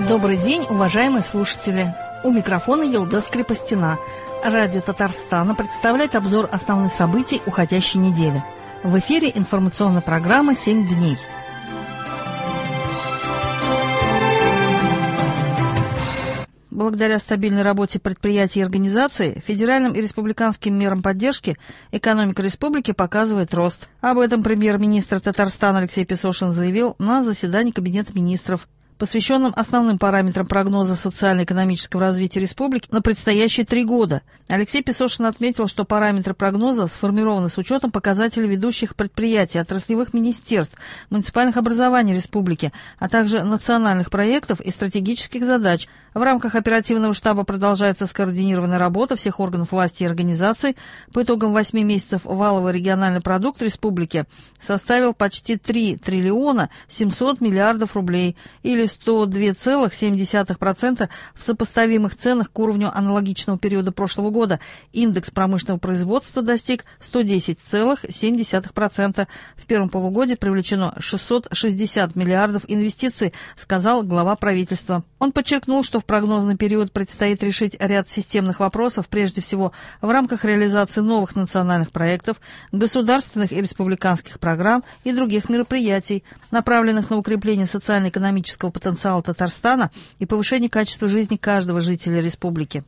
Добрый день, уважаемые слушатели! У микрофона Елда Скрипостина. Радио Татарстана представляет обзор основных событий уходящей недели. В эфире информационная программа «7 дней». Благодаря стабильной работе предприятий и организаций, федеральным и республиканским мерам поддержки экономика республики показывает рост. Об этом премьер-министр Татарстана Алексей Песошин заявил на заседании Кабинета министров, посвященном основным параметрам прогноза социально-экономического развития республики на предстоящие 3 года. Алексей Песошин отметил, что параметры прогноза сформированы с учетом показателей ведущих предприятий, отраслевых министерств, муниципальных образований республики, а также национальных проектов и стратегических задач. В рамках оперативного штаба продолжается скоординированная работа всех органов власти и организаций. По итогам 8 месяцев валовый региональный продукт республики составил почти 3 триллиона 700 миллиардов рублей, или 102,7% в сопоставимых ценах к уровню аналогичного периода прошлого года. Индекс промышленного производства достиг 110,7%. В первом полугодии привлечено 660 миллиардов инвестиций, сказал глава правительства. Он подчеркнул, что в прогнозный период предстоит решить ряд системных вопросов, прежде всего в рамках реализации новых национальных проектов, государственных и республиканских программ и других мероприятий, направленных на укрепление социально-экономического потенциала Татарстана и повышение качества жизни каждого жителя республики.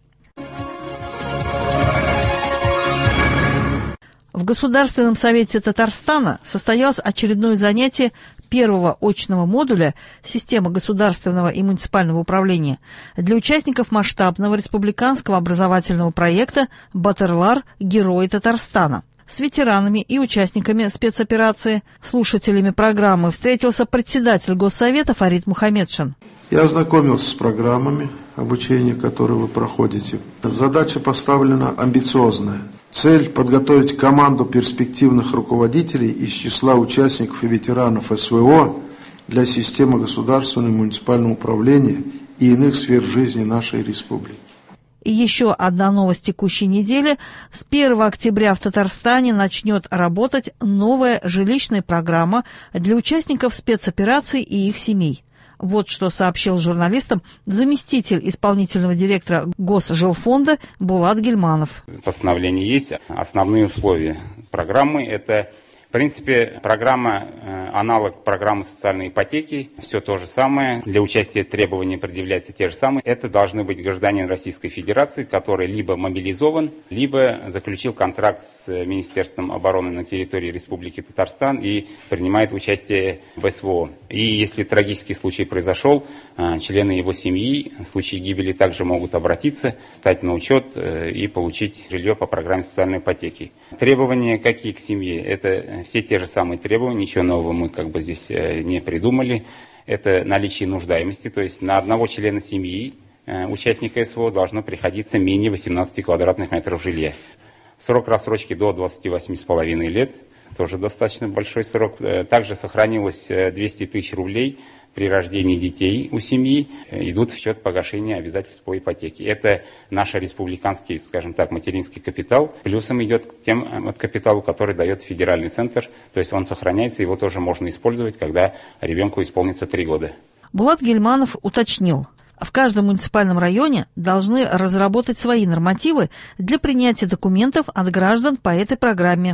В Государственном совете Татарстана состоялось очередное занятие первого очного модуля системы государственного и муниципального управления для участников масштабного республиканского образовательного проекта «Батырлар. Герои Татарстана». С ветеранами и участниками спецоперации, слушателями программы встретился председатель Госсовета Фарид Мухамедшин. Я ознакомился с программами обучения, которые вы проходите. Задача поставлена амбициозная. Цель – подготовить команду перспективных руководителей из числа участников и ветеранов СВО для системы государственного и муниципального управления и иных сфер жизни нашей республики. И еще одна новость текущей недели. С 1 октября в Татарстане начнет работать новая жилищная программа для участников спецопераций и их семей. Вот что сообщил журналистам заместитель исполнительного директора Госжилфонда Булат Гильманов. Постановление есть. Основные условия программы – это, в принципе, программа, аналог программы социальной ипотеки, все то же самое. Для участия требования предъявляются те же самые. Это должны быть гражданин Российской Федерации, который либо мобилизован, либо заключил контракт с Министерством обороны на территории Республики Татарстан и принимает участие в СВО. И если трагический случай произошел, члены его семьи в случае гибели также могут обратиться, стать на учет и получить жилье по программе социальной ипотеки. Требования какие к семье? Это все те же самые требования, ничего нового мы здесь не придумали. Это наличие нуждаемости, то есть на одного члена семьи, участника СВО, должно приходиться менее 18 квадратных метров жилья. Срок рассрочки до 28,5 лет, тоже достаточно большой срок. Также сохранилось 200 тысяч рублей при рождении детей у семьи, идут в счет погашения обязательств по ипотеке. Это наш республиканский, скажем так, материнский капитал. Плюсом идет к тем капиталу, который дает федеральный центр. То есть он сохраняется, его тоже можно использовать, когда ребенку исполнится 3 года. Булат Гильманов уточнил. В каждом муниципальном районе должны разработать свои нормативы для принятия документов от граждан по этой программе.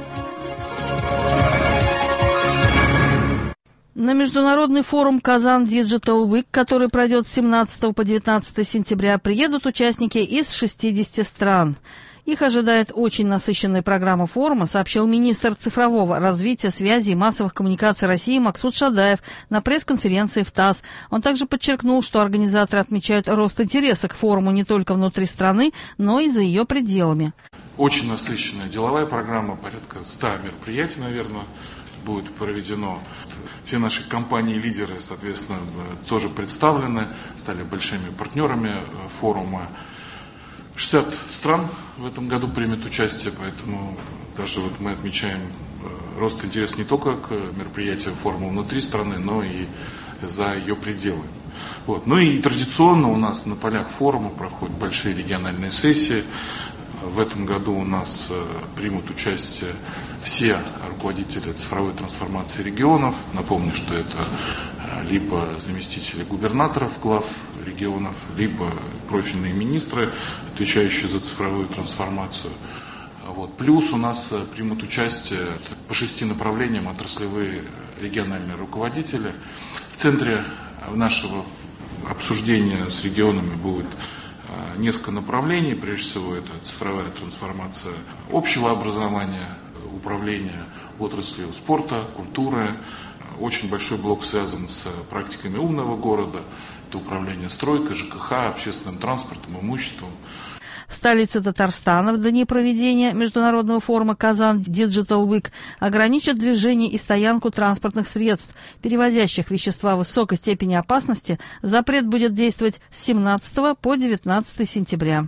На международный форум «Казан Digital Week», который пройдет с 17 по 19 сентября, приедут участники из 60 стран. Их ожидает очень насыщенная программа форума, сообщил министр цифрового развития, связи и массовых коммуникаций России Максут Шадаев на пресс-конференции в ТАСС. Он также подчеркнул, что организаторы отмечают рост интереса к форуму не только внутри страны, но и за ее пределами. Очень насыщенная деловая программа, порядка 100 мероприятий, наверное, будет проведено. Все наши компании-лидеры, соответственно, тоже представлены, стали большими партнерами форума. 60 стран в этом году примет участие, поэтому даже мы отмечаем рост интереса не только к мероприятиям форума внутри страны, но и за ее пределы. Ну и традиционно у нас на полях форума проходят большие региональные сессии. В этом году у нас примут участие все руководители цифровой трансформации регионов. Напомню, что это либо заместители губернаторов, глав регионов, либо профильные министры, отвечающие за цифровую трансформацию. Плюс у нас примут участие по 6 направлениям отраслевые региональные руководители. В центре нашего обсуждения с регионами будет несколько направлений. Прежде всего, это цифровая трансформация общего образования, управления отраслью спорта, культуры. Очень большой блок связан с практиками умного города. Это управление стройкой, ЖКХ, общественным транспортом, имуществом. В столице Татарстана в дни проведения международного форума «Казан Digital Week» ограничат движение и стоянку транспортных средств, перевозящих вещества высокой степени опасности. Запрет будет действовать с 17 по 19 сентября.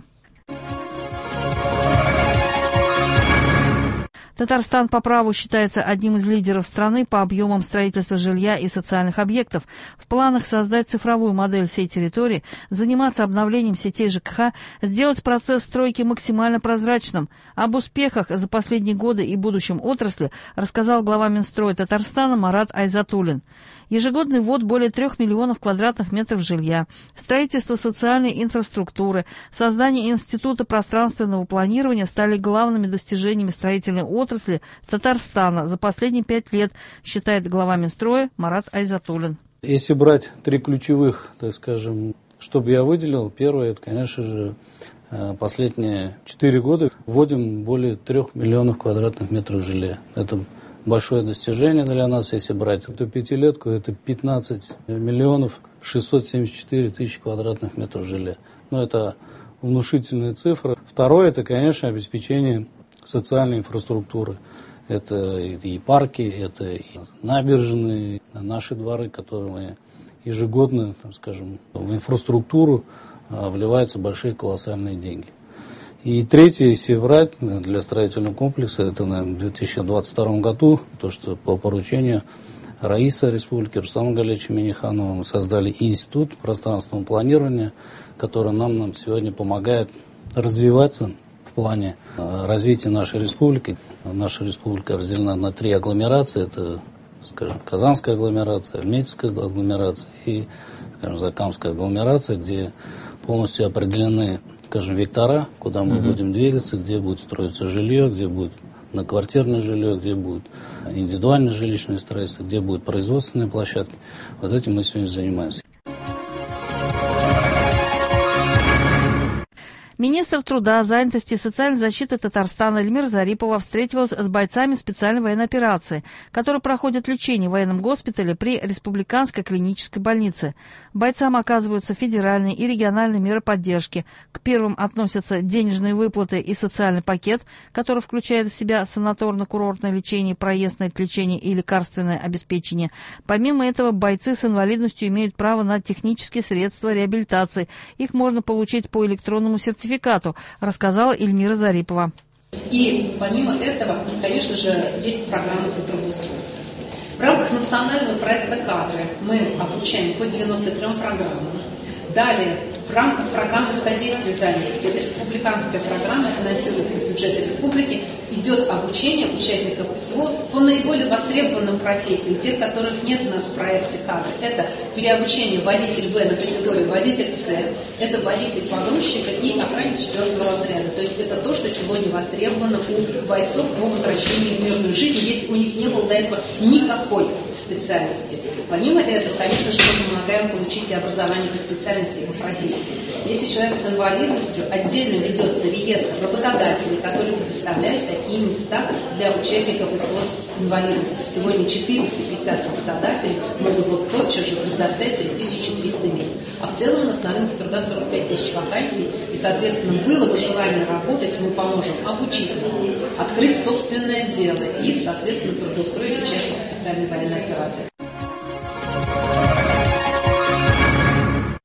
Татарстан по праву считается одним из лидеров страны по объемам строительства жилья и социальных объектов. В планах создать цифровую модель всей территории, заниматься обновлением сетей ЖКХ, сделать процесс стройки максимально прозрачным. Об успехах за последние годы и будущем отрасли рассказал глава Минстроя Татарстана Марат Айзатуллин. Ежегодный ввод более 3 миллионов квадратных метров жилья, строительство социальной инфраструктуры, создание института пространственного планирования стали главными достижениями строительной отрасли Татарстана за последние 5 лет, считает глава Минстроя Марат Айзатуллин. Если брать 3 ключевых, так скажем, что бы я выделил, первое, это, конечно же, последние 4 года вводим более 3 миллионов квадратных метров жилья. Это большое достижение для нас, если брать эту пятилетку, это 15 миллионов 674 тысячи квадратных метров жилья. Но это внушительная цифра. Второе, это, конечно, обеспечение социальной инфраструктуры. Это и парки, это и набережные, наши дворы, которые мы ежегодно, так скажем, в инфраструктуру вливаются большие колоссальные деньги. И третье, если брать для строительного комплекса, это, наверное, в 2022 году, то, что по поручению Раиса Республики Рустама Галича Минниханова мы создали институт пространственного планирования, который нам сегодня помогает развиваться в плане развития нашей республики. Наша республика разделена на 3 агломерации, это, скажем, Казанская агломерация, Альметьевская агломерация и, скажем, Закамская агломерация, где полностью определены, скажем, вектора, куда мы будем двигаться, где будет строиться жилье, где будет многоквартирное жилье, где будет индивидуальное жилищное строительство, где будут производственные площадки. Вот этим мы сегодня занимаемся. Министр труда, занятости и социальной защиты Татарстана Эльмира Зарипова встретилась с бойцами специальной военной операции, которые проходят лечение в военном госпитале при Республиканской клинической больнице. Бойцам оказываются федеральные и региональные меры поддержки. К первым относятся денежные выплаты и социальный пакет, который включает в себя санаторно-курортное лечение, проездное лечение и лекарственное обеспечение. Помимо этого, бойцы с инвалидностью имеют право на технические средства реабилитации. Их можно получить по электронному сертификату, рассказала Эльмира Зарипова. И помимо этого, конечно же, есть программы по трудоустройству. В рамках национального проекта «Кадры» мы обучаем по 93 программам. Далее, в рамках программы содействия занятости, это республиканская программа, финансируется из бюджета республики, идет обучение участников СВО по наиболее востребованным профессиям, тех, которых нет у нас в проекте «Кадры». Это переобучение водитель Б на категорию водитель С, это водитель погрузчика и охранник 4-го разряда. То есть это то, что сегодня востребовано у бойцов по возвращении в мирную жизнь, если у них не было до этого никакой специальности. Помимо этого, конечно же, мы помогаем получить и образование по специальности, по профессии. Если человек с инвалидностью, отдельно ведется реестр работодателей, которые предоставляют такие места для участников СВО с инвалидностью. Сегодня 450 работодателей могут вот тотчас же предоставить 3300 мест. А в целом у нас на рынке труда 45 тысяч вакансий, и, соответственно, было бы желание работать, мы поможем обучиться, открыть собственное дело и, соответственно, трудоустроить участников специальной военной операции.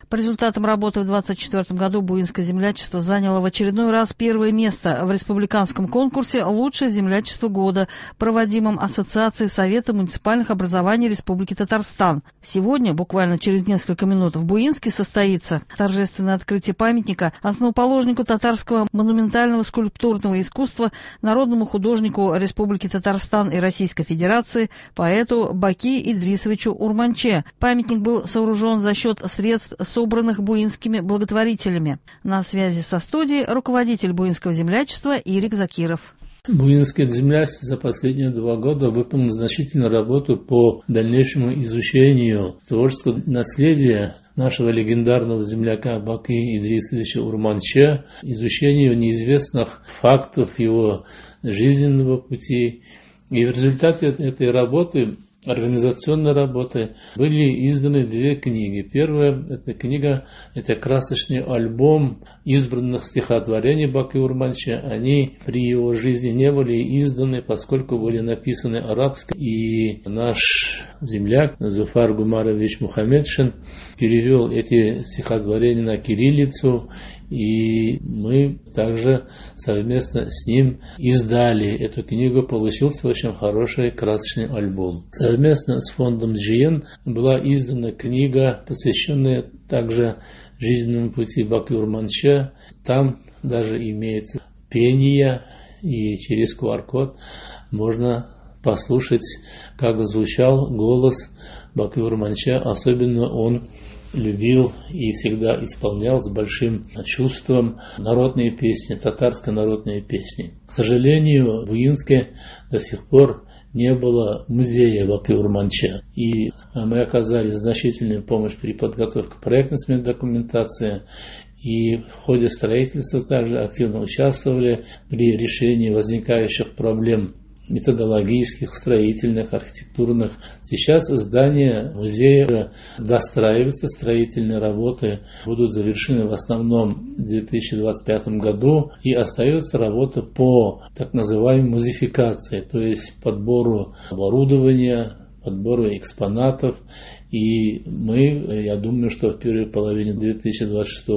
По результатам работы в 2024 году буинское землячество заняло в очередной раз первое место в республиканском конкурсе «Лучшее землячество года», проводимом Ассоциацией Совета муниципальных образований Республики Татарстан. Сегодня, буквально через несколько минут, в Буинске состоится торжественное открытие памятника основоположнику татарского монументального скульптурного искусства, народному художнику Республики Татарстан и Российской Федерации, поэту Баки Идрисовичу Урманче. Памятник был сооружен за счет средств, собранных буинскими благотворителями. На связи со студией руководитель буинского землячества Ирик Закиров. Буинское землячество за последние 2 года выполнило значительную работу по дальнейшему изучению творческого наследия нашего легендарного земляка Баки Идрисовича Урманче, изучению неизвестных фактов его жизненного пути. И в результате этой работы, организационной работы, были изданы 2 книги. Первая эта книга – это красочный альбом избранных стихотворений Баки Урманче. Они при его жизни не были изданы, поскольку были написаны арабским. И наш земляк Зуфар Гумарович Мухаммедшин перевел эти стихотворения на кириллицу. И мы также совместно с ним издали эту книгу. Получился очень хороший красочный альбом. Совместно с фондом Джиен была издана книга, посвященная также жизненному пути Баки Урманче. Там даже имеется пение, и через QR-код можно послушать, как звучал голос Баки Урманче. Особенно он любил и всегда исполнял с большим чувством народные песни, татарские народные песни. К сожалению, в Буинске до сих пор не было музея Баки Урманче. И мы оказали значительную помощь при подготовке проектной документации. И в ходе строительства также активно участвовали при решении возникающих проблем методологических, строительных, архитектурных. Сейчас здание музея достраивается, строительные работы будут завершены в основном в 2025 году, и остается работа по так называемой музеификации, то есть подбору оборудования, подбору экспонатов. И мы, я думаю, что в первой половине 2026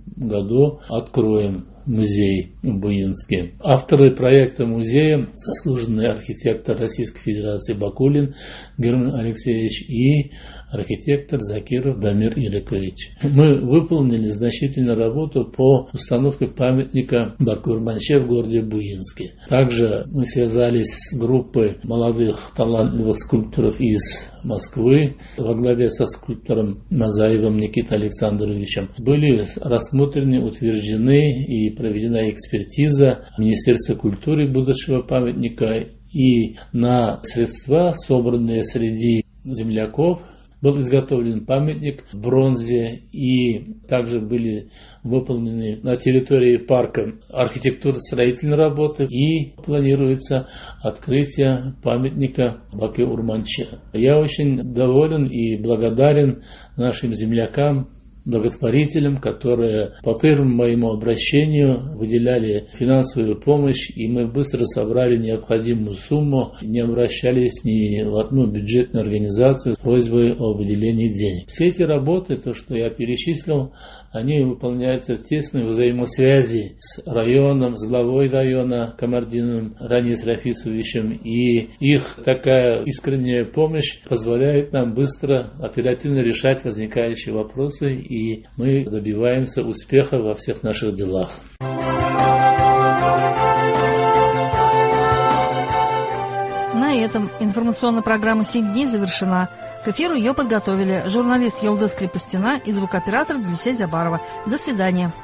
году откроем музей в Буинске. Авторы проекта музея – заслуженный архитектор Российской Федерации Бакулин Герман Алексеевич и архитектор Закиров Дамир Ирикович. Мы выполнили значительную работу по установке памятника Баки Урманче в городе Буинске. Также мы связались с группой молодых талантливых скульпторов из Москвы во главе со скульптором Мазаевым Никитой Александровичем. Были рассмотрены, утверждены и проведена экспертиза Министерства культуры будущего памятника, и на средства, собранные среди земляков, был изготовлен памятник в бронзе, и также были выполнены на территории парка архитектурно-строительные работы, и планируется открытие памятника Баки Урманче. Я очень доволен и благодарен нашим землякам, благотворителям, которые по первому моему обращению выделяли финансовую помощь, и мы быстро собрали необходимую сумму, не обращались ни в одну бюджетную организацию с просьбой о выделении денег. Все эти работы, то, что я перечислил, они выполняются в тесной взаимосвязи с районом, с главой района Камардином Ранис Рафисовичем, и их такая искренняя помощь позволяет нам быстро, оперативно решать возникающие вопросы, и мы добиваемся успеха во всех наших делах. На этом информационная программа «7 дней» завершена. К эфиру ее подготовили журналист Елдыс Крепостина и звукооператор Гюся Зябарова. До свидания.